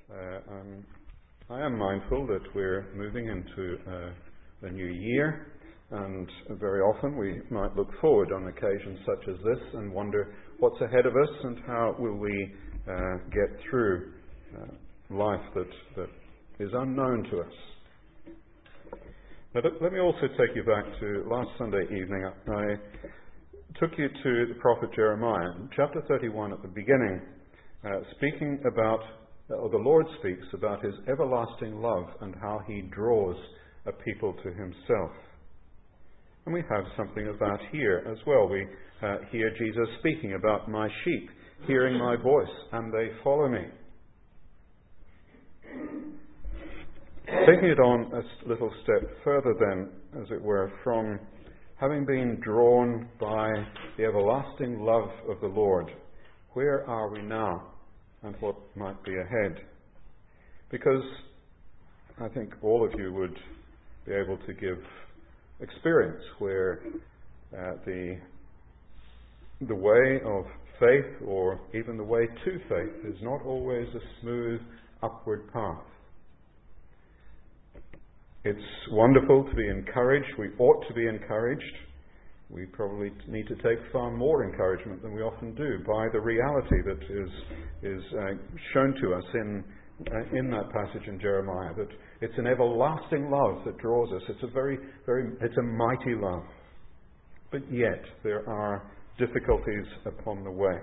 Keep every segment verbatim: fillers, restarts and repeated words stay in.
Uh, um, I am mindful that we're moving into uh, the new year, and very often we might look forward on occasions such as this and wonder what's ahead of us and how will we uh, get through uh, life that, that is unknown to us. But let me also take you back to last Sunday evening. I took you to the prophet Jeremiah, chapter thirty-one at the beginning, uh, speaking about or the Lord speaks about his everlasting love and how he draws a people to himself. And we have something of that here as well. We uh, hear Jesus speaking about my sheep, hearing my voice, and they follow me. Taking it on a little step further then, as it were, from having been drawn by the everlasting love of the Lord, where are we now? And what might be ahead. Because I think all of you would be able to give experience where uh, the the way of faith, or even the way to faith, is not always a smooth upward path. It's wonderful to be encouraged. We ought to be encouraged. We probably need to take far more encouragement than we often do by the reality that is is uh, shown to us in uh, in that passage in Jeremiah, that it's an everlasting love that draws us. It's a very, very, it's a mighty love. But yet there are difficulties upon the way.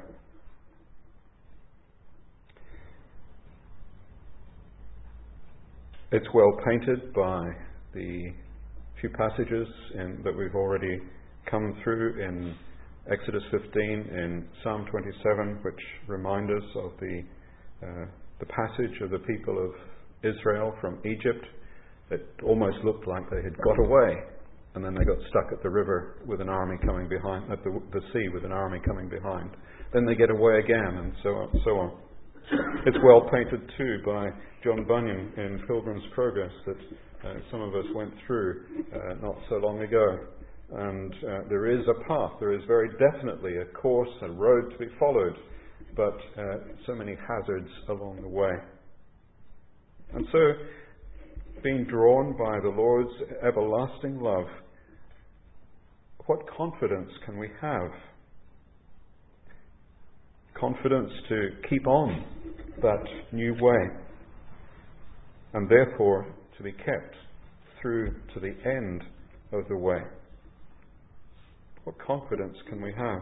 It's well painted by the few passages in, that we've already come through in Exodus fifteen, in Psalm twenty-seven, which remind us of the uh, the passage of the people of Israel from Egypt. It almost looked like they had got away, and then they got stuck at the river with an army coming behind, at the, the sea with an army coming behind. Then they get away again, and so on. So on. It's well painted too by John Bunyan in Pilgrim's Progress that uh, some of us went through uh, not so long ago. And uh, there is a path, there is very definitely a course, a road to be followed, but uh, so many hazards along the way. And so, being drawn by the Lord's everlasting love, what confidence can we have? Confidence to keep on that new way, and therefore to be kept through to the end of the way. What confidence can we have?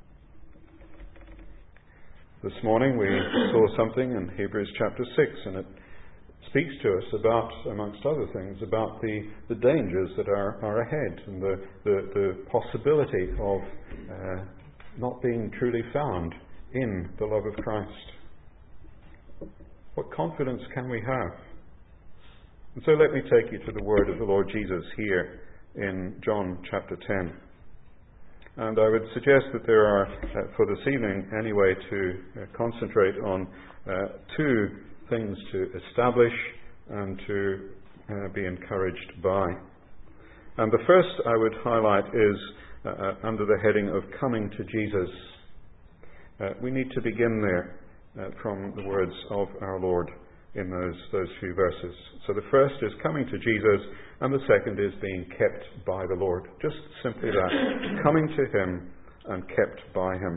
This morning we saw something in Hebrews chapter six, and it speaks to us about, amongst other things, about the, the dangers that are, are ahead, and the, the, the possibility of uh, not being truly found in the love of Christ. What confidence can we have? And so let me take you to the word of the Lord Jesus here in John chapter ten. And I would suggest that there are, uh, for this evening anyway, to uh, concentrate on uh, two things to establish and to uh, be encouraged by. And the first I would highlight is uh, uh, under the heading of coming to Jesus. Uh, we need to begin there uh, from the words of our Lord in those those few verses. So the first is coming to Jesus, and the second is being kept by the Lord. Just simply that, coming to Him and kept by Him.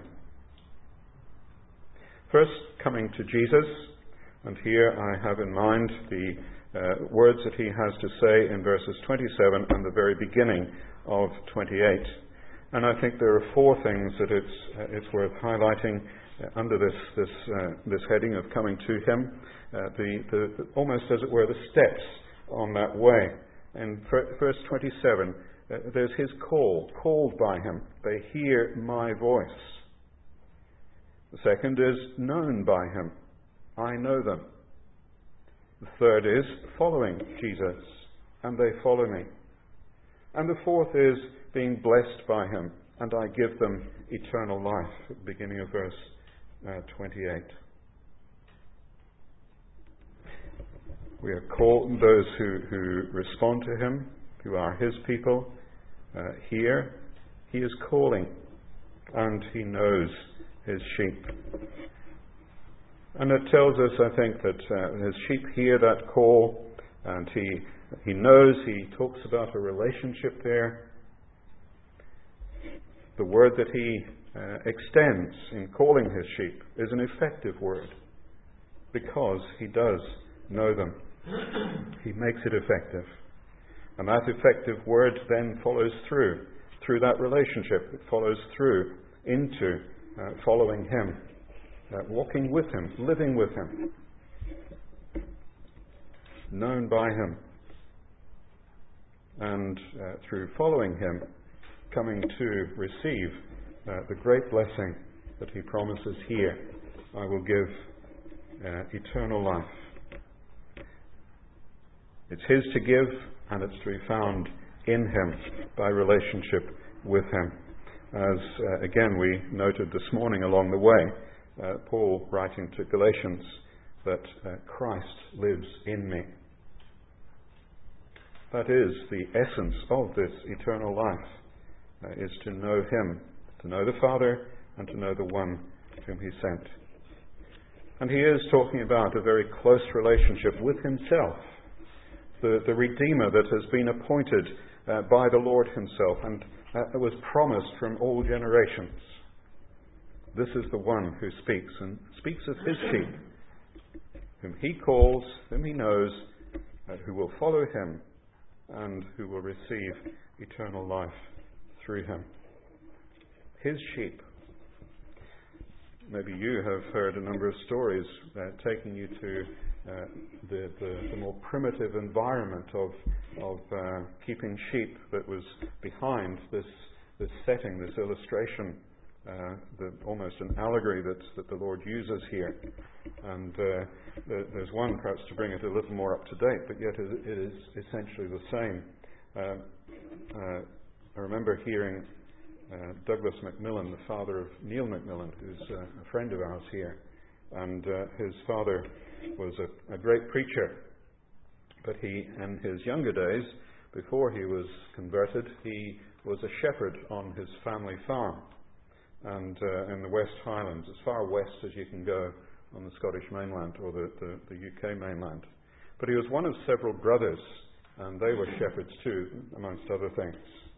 First, coming to Jesus, and here I have in mind the uh, words that He has to say in verses twenty-seven and the very beginning of twenty-eight. And I think there are four things that it's uh, it's worth highlighting uh, under this this uh, this heading of coming to Him. Uh, the, the, the almost as it were the steps on that way. In verse twenty-seven, uh, there's His call, called by Him. They hear my voice. The second is known by Him. I know them. The third is following Jesus, and they follow me. And the fourth is being blessed by Him, and I give them eternal life, at the beginning of verse uh, twenty-eight. We are called, those who, who respond to Him, who are His people, uh, here, He is calling, and He knows His sheep. And it tells us, I think, that uh, his sheep hear that call, and he he knows, he talks about a relationship there. The word that he uh, extends in calling his sheep is an effective word, because he does know them. He makes it effective. And that effective word then follows through, through that relationship. It follows through into uh, following him, uh, walking with him, living with him, known by him, and uh, through following him, coming to receive uh, the great blessing that he promises here. I will give uh, eternal life. It's his to give, and it's to be found in him by relationship with him. As uh, again we noted this morning along the way, uh, Paul writing to Galatians that uh, Christ lives in me. That is the essence of this eternal life, uh, is to know him, to know the Father, and to know the one whom he sent. And he is talking about a very close relationship with himself, the, the Redeemer that has been appointed uh, by the Lord himself, and uh, was promised from all generations. This is the one who speaks, and speaks of his sheep, whom he calls, whom he knows, uh, who will follow him, and who will receive eternal life through him. His sheep. Maybe you have heard a number of stories uh, taking you to uh, the, the, the more primitive environment of, of uh, keeping sheep that was behind this, this setting, this illustration, uh, the, almost an allegory that, that the Lord uses here. And uh, there, there's one, perhaps to bring it a little more up to date, but yet it, it is essentially the same. Uh, uh, I remember hearing uh, Douglas Macmillan, the father of Neil Macmillan, who's uh, a friend of ours here, and uh, his father was a, a great preacher, but he, in his younger days, before he was converted, he was a shepherd on his family farm, and uh, in the West Highlands, as far west as you can go on the Scottish mainland or the, the, the U K mainland. But he was one of several brothers, and they were shepherds too, amongst other things.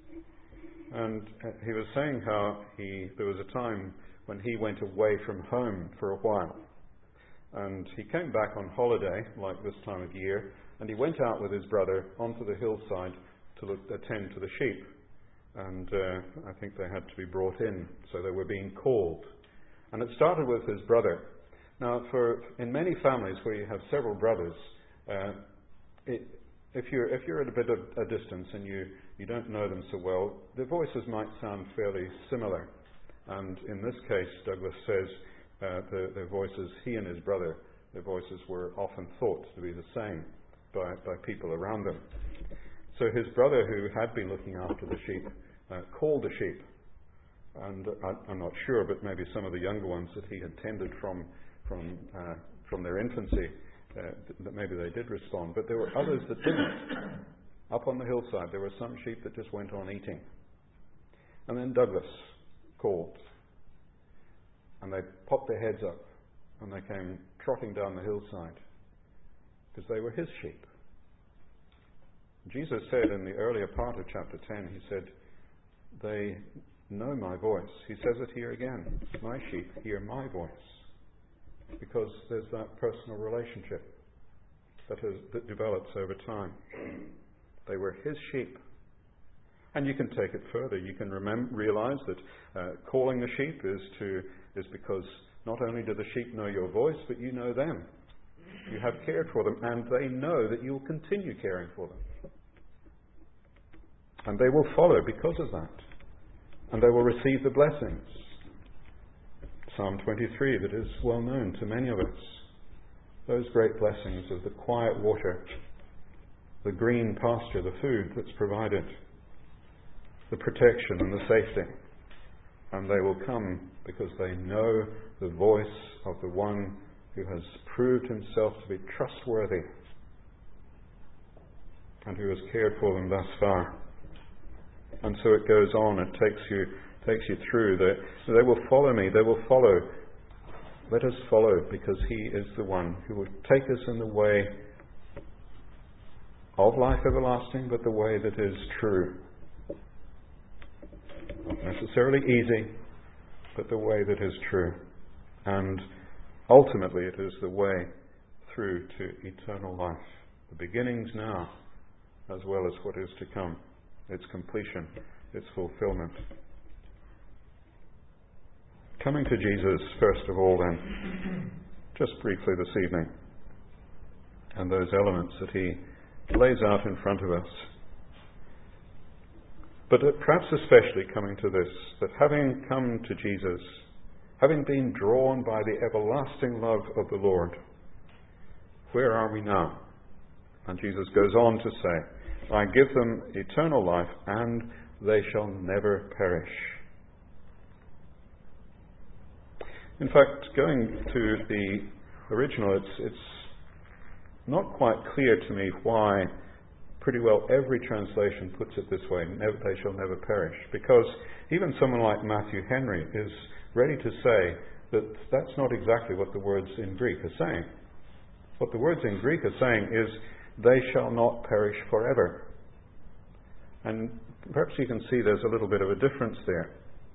And uh, he was saying how he there was a time when he went away from home for a while. And he came back on holiday, like this time of year, and he went out with his brother onto the hillside to look, attend to the sheep. And uh, I think they had to be brought in, so they were being called. And it started with his brother. Now, for in many families where you have several brothers, uh, it, if you're if you're at a bit of a distance and you, you don't know them so well, their voices might sound fairly similar. And in this case, Douglas says uh, the, their voices, he and his brother, their voices were often thought to be the same by, by people around them. So his brother, who had been looking after the sheep, uh, called the sheep. And I, I'm not sure, but maybe some of the younger ones that he had tended from from uh, from their infancy, uh, that maybe they did respond. But there were others that didn't. Up on the hillside, there were some sheep that just went on eating. And then Douglas called. And they popped their heads up, and they came trotting down the hillside, because they were his sheep. Jesus said in the earlier part of chapter ten, he said, they know my voice. He says it here again. My sheep hear my voice. Because there's that personal relationship that, has, that develops over time. They were his sheep. And you can take it further. You can remem- realize that uh, calling the sheep is to is because not only do the sheep know your voice, but you know them. You have cared for them, and they know that you will continue caring for them. And they will follow because of that. And they will receive the blessings. Psalm twenty-three, that is well known to many of us. Those great blessings of the quiet water, the green pasture, the food that's provided, the protection and the safety. And they will come because they know the voice of the one who has proved himself to be trustworthy and who has cared for them thus far. And so it goes on, it takes you takes you through. They, they will follow me, they will follow let us follow, because he is the one who will take us in the way of life everlasting, but the way that is true. Not necessarily easy, but the way that is true. And ultimately it is the way through to eternal life. The beginnings now, as well as what is to come. Its completion, its fulfillment. Coming to Jesus, first of all then, just briefly this evening, and those elements that he lays out in front of us. But perhaps especially coming to this, that having come to Jesus, having been drawn by the everlasting love of the Lord, where are we now? And Jesus goes on to say, I give them eternal life, and they shall never perish. In fact, going to the original, it's, it's not quite clear to me why pretty well every translation puts it this way, never, they shall never perish. Because even someone like Matthew Henry is ready to say that that's not exactly what the words in Greek are saying. What the words in Greek are saying is, they shall not perish forever. And perhaps you can see there's a little bit of a difference there.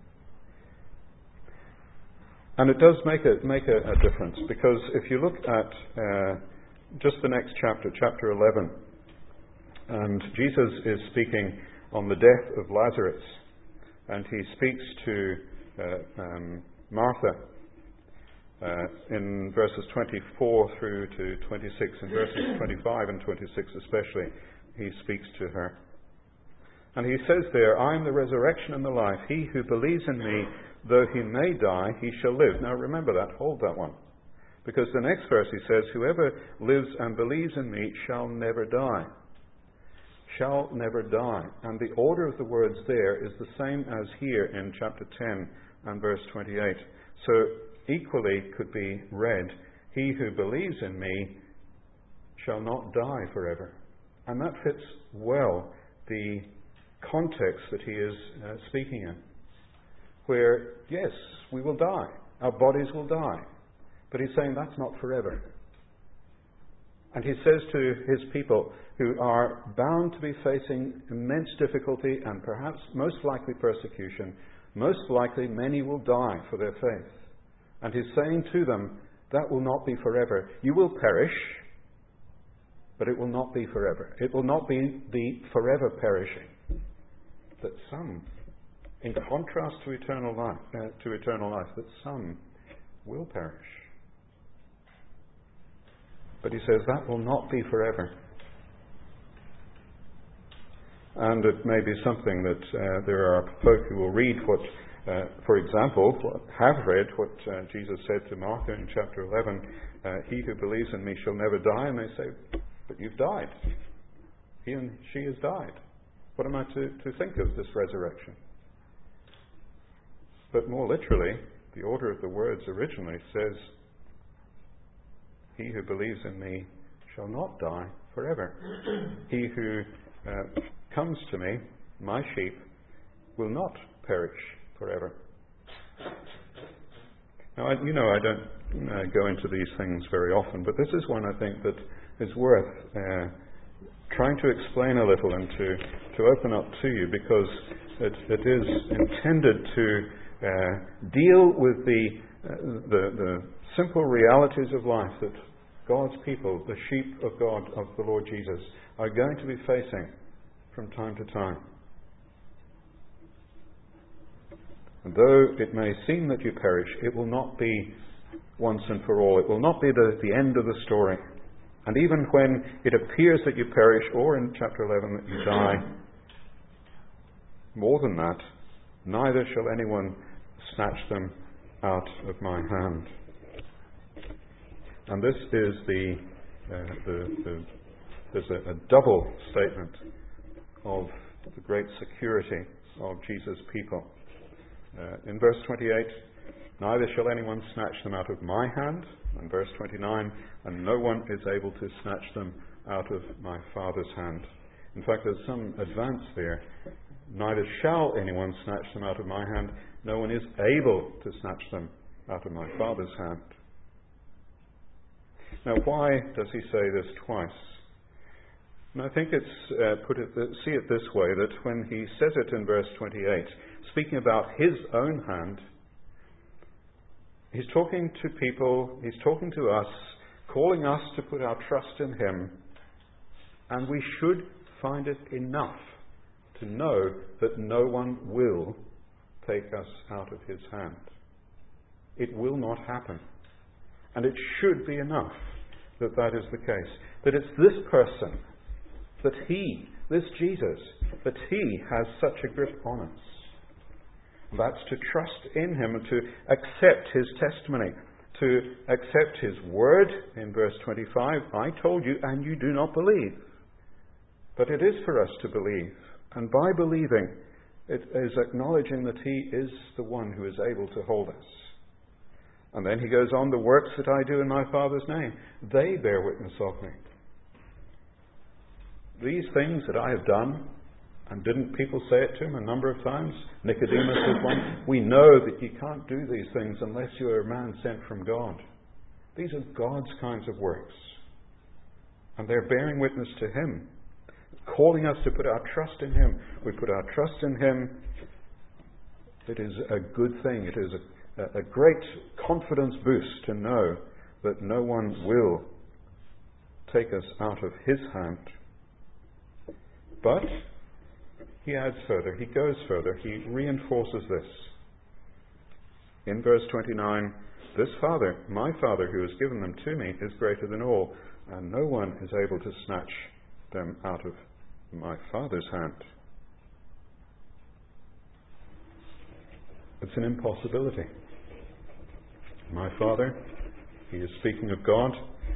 And it does make a, make a, a difference, because if you look at uh, just the next chapter, chapter eleven, and Jesus is speaking on the death of Lazarus, and he speaks to uh, um, Martha uh, in verses twenty-four through to twenty-six, in verses twenty-five and twenty-six especially, he speaks to her. And he says there, I am the resurrection and the life. He who believes in me, though he may die, he shall live. Now remember that, hold that one. Because the next verse he says, whoever lives and believes in me shall never die. Shall never die. And the order of the words there is the same as here in chapter ten and verse twenty-eight. So equally could be read, he who believes in me shall not die forever. And that fits well the context that he is uh, speaking in. Where, yes, we will die. Our bodies will die. But he's saying that's not forever. And he says to his people who are bound to be facing immense difficulty and perhaps most likely persecution, most likely many will die for their faith. And he's saying to them, that will not be forever. You will perish, but it will not be forever. It will not be the forever perishing. That some, in contrast to eternal life, uh, to eternal life, that some will perish. But he says that will not be forever. And it may be something that uh, there are folk who will read what, uh, for example, have read what uh, Jesus said to Martha in chapter eleven, uh, he who believes in me shall never die, and they say, but you've died. He and she has died. What am I to, to think of this resurrection? But more literally, the order of the words originally says, he who believes in me shall not die forever. He who uh, comes to me, my sheep, will not perish forever. Now, I, you know, I don't uh, go into these things very often, but this is one I think that is worth uh, trying to explain a little and to, to open up to you, because it, it is intended to uh, deal with the, uh, the the simple realities of life that God's people, the sheep of God, of the Lord Jesus, are going to be facing from time to time. And though it may seem that you perish, it will not be once and for all. It will not be the, the end of the story. And even when it appears that you perish, or in chapter eleven that you die, more than that, neither shall anyone snatch them out of my hand. And this is the, uh, the, the there's a, a double statement of the great security of Jesus' people. Uh, in verse twenty-eight, neither shall anyone snatch them out of my hand. And verse twenty-nine, and no one is able to snatch them out of my Father's hand. In fact, there's some advance there. Neither shall anyone snatch them out of my hand. No one is able to snatch them out of my Father's hand. Now, why does he say this twice? And I think it's uh, put it, see it this way, that when he says it in verse twenty-eight, speaking about his own hand, he's talking to people, he's talking to us, calling us to put our trust in him, and we should find it enough to know that no one will take us out of his hand. It will not happen. And it should be enough that that is the case. That it's this person, that he, this Jesus, that he has such a grip on us. And that's to trust in him and to accept his testimony, to accept his word in verse twenty-five, I told you and you do not believe. But it is for us to believe. And by believing, it is acknowledging that he is the one who is able to hold us. And then he goes on, the works that I do in my Father's name, they bear witness of me. These things that I have done, and didn't people say it to him a number of times? Nicodemus is one. We know that you can't do these things unless you are a man sent from God. These are God's kinds of works. And they're bearing witness to him, calling us to put our trust in him. We put our trust in him. It is a good thing. It is a, a great confidence boost to know that no one will take us out of his hand. But he adds further, he goes further, he reinforces this. In verse twenty-nine, this Father, my Father who has given them to me, is greater than all, and no one is able to snatch them out of my Father's hand. It's an impossibility. My Father, he is speaking of God.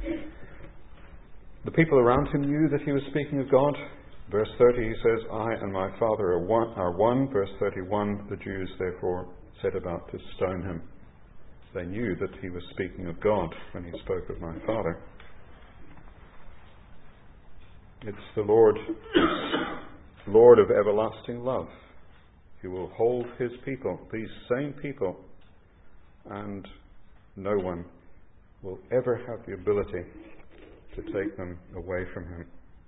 The people around him knew that he was speaking of God. Verse thirty, he says, I and my Father are one. Are one. Verse thirty-one, the Jews therefore set about to stone him. They knew that he was speaking of God when he spoke of my Father. It's the Lord, Lord of everlasting love. He will hold his people, these same people, and no one will ever have the ability to take them away from him.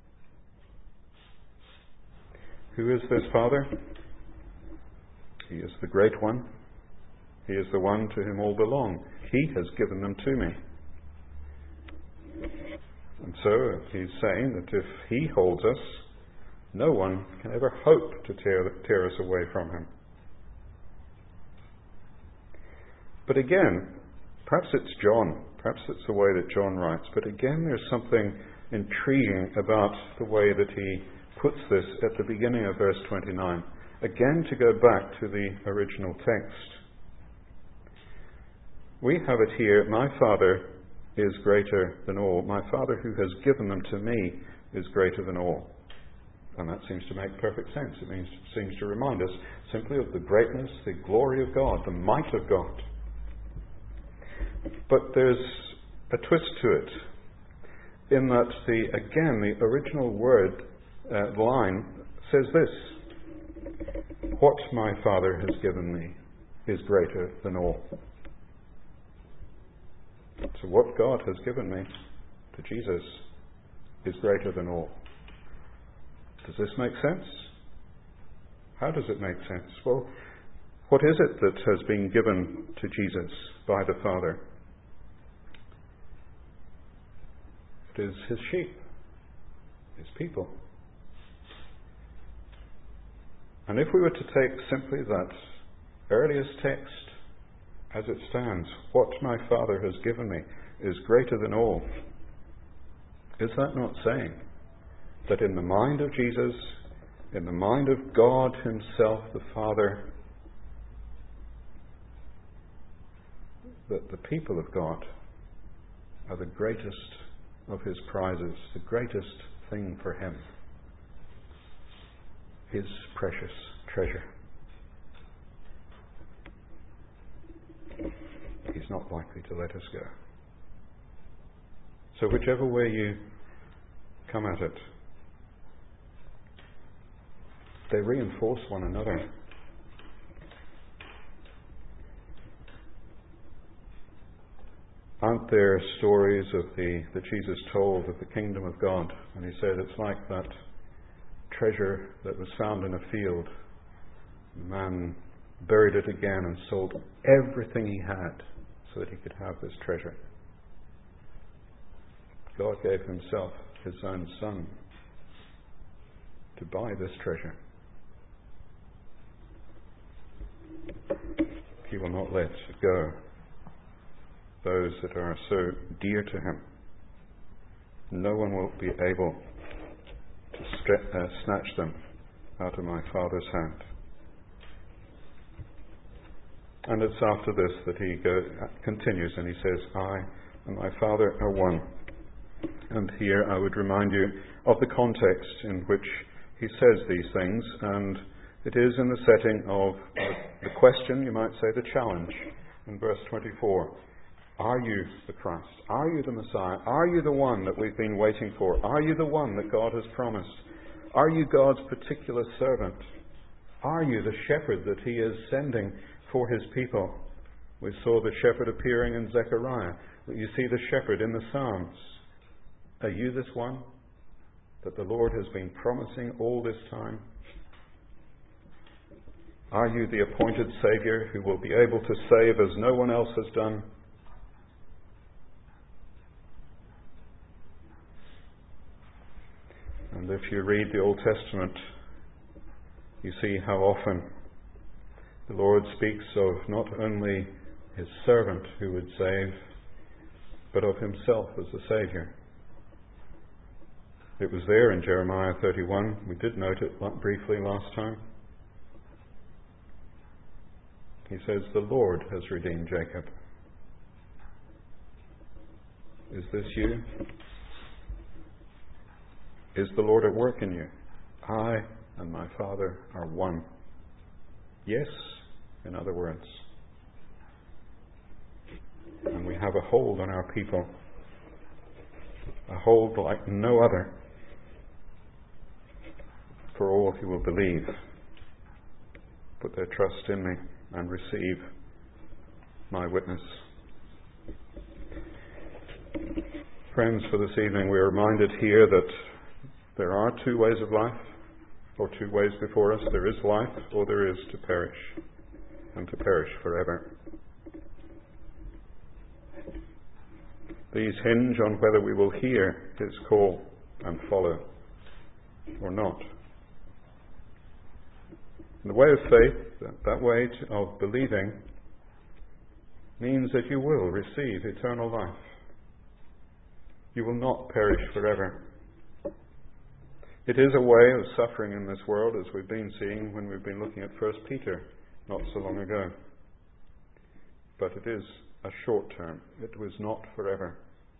Who is this Father? He is the great one. He is the one to whom all belong. He has given them to me. And so he's saying that if he holds us, no one can ever hope to tear, tear us away from him. But again, perhaps it's John, perhaps it's the way that John writes, but again there's something intriguing about the way that he puts this at the beginning of verse twenty-nine. Again, to go back to the original text. We have it here, my Father is greater than all. My Father who has given them to me is greater than all. And that seems to make perfect sense. It means, seems to remind us simply of the greatness, the glory of God, the might of God. But there's a twist to it, in that the again the original word uh, line says this: what my Father has given me is greater than all. So what God has given me to Jesus is greater than all. Does this make sense? How does it make sense? Well, what is it that has been given to Jesus by the Father? It is his sheep, his people. And if we were to take simply that earliest text as it stands, what my Father has given me is greater than all, is that not saying that in the mind of Jesus, in the mind of God himself, the Father, that the people of God are the greatest of his prizes, the greatest thing for him, his precious treasure. He's not likely to let us go. So whichever way you come at it, they reinforce one another. Aren't there stories of the that Jesus told of the kingdom of God? And he said it's like that treasure that was found in a field. The man buried it again and sold everything he had so that he could have this treasure. God gave himself, his own son, to buy this treasure. He will not let go those that are so dear to him. No one will be able to stre- uh, snatch them out of my Father's hand. And it's after this that he go, continues and he says, I and my Father are one. And here I would remind you of the context in which he says these things, and it is in the setting of the question, you might say the challenge, in verse twenty-four. Are you the Christ? Are you the Messiah? Are you the one that we've been waiting for? Are you the one that God has promised? Are you God's particular servant? Are you the shepherd that he is sending for his people? We saw the shepherd appearing in Zechariah. You see the shepherd in the Psalms. Are you this one that the Lord has been promising all this time? Are you the appointed Saviour who will be able to save as no one else has done? And if you read the Old Testament, you see how often the Lord speaks of not only his servant who would save, but of himself as the Saviour. It was there in Jeremiah thirty-one. We did note it briefly last time. He says, the Lord has redeemed Jacob. Is this you? Is the Lord at work in you? I and my Father are one. Yes, in other words. And we have a hold on our people. A hold like no other. For all who will believe, put their trust in me and receive my witness. Friends, for this evening we are reminded here that there are two ways of life, or two ways before us. There is life, or there is to perish, and to perish forever. These hinge on whether we will hear his call and follow, or not. The way of faith, that, that way to, of believing, means that you will receive eternal life. You will not perish forever. It is a way of suffering in this world, as we've been seeing when we've been looking at First Peter not so long ago. But it is a short term. It was not forever.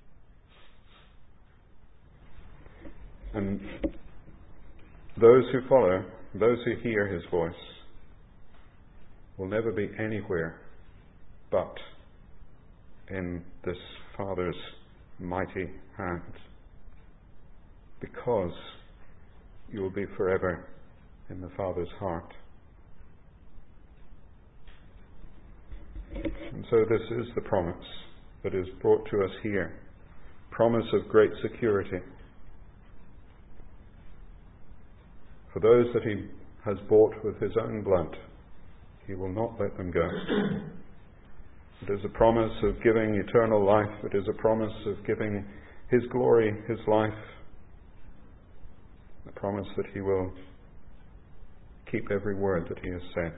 And those who follow, those who hear his voice, will never be anywhere but in this Father's mighty hand, because you will be forever in the Father's heart. And so this is the promise that is brought to us here. Promise of great security. For those that he has bought with his own blood, he will not let them go. It is a promise of giving eternal life. It is a promise of giving his glory, his life. A promise that he will keep every word that he has said.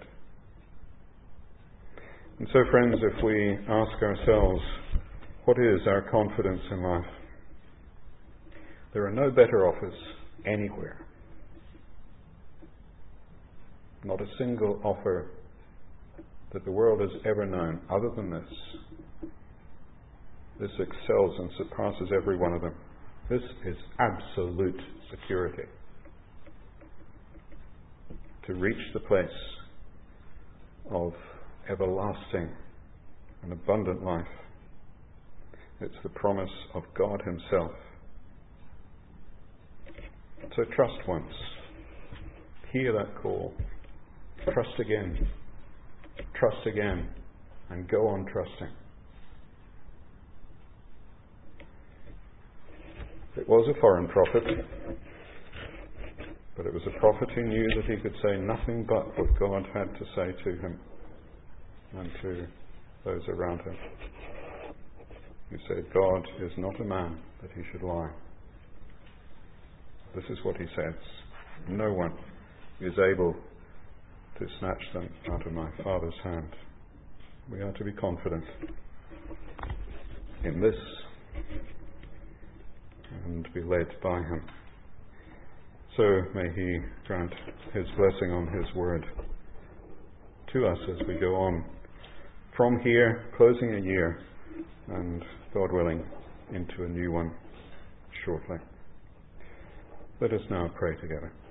And so, friends, if we ask ourselves, what is our confidence in life? There are no better offers anywhere. Not a single offer that the world has ever known other than this. This excels and surpasses every one of them. This is absolute security. To reach the place of everlasting and abundant life. It's the promise of God himself. So trust once. Hear that call. Trust again. Trust again. And go on trusting. was a foreign prophet, but it was a prophet who knew that he could say nothing but what God had to say to him and to those around him. He said, God is not a man that he should lie. This is what he says. No one is able to snatch them out of my Father's hand. We are to be confident in this and be led by him. So may he grant his blessing on his word to us as we go on from here, closing a year, and God willing, into a new one shortly. Let us now pray together.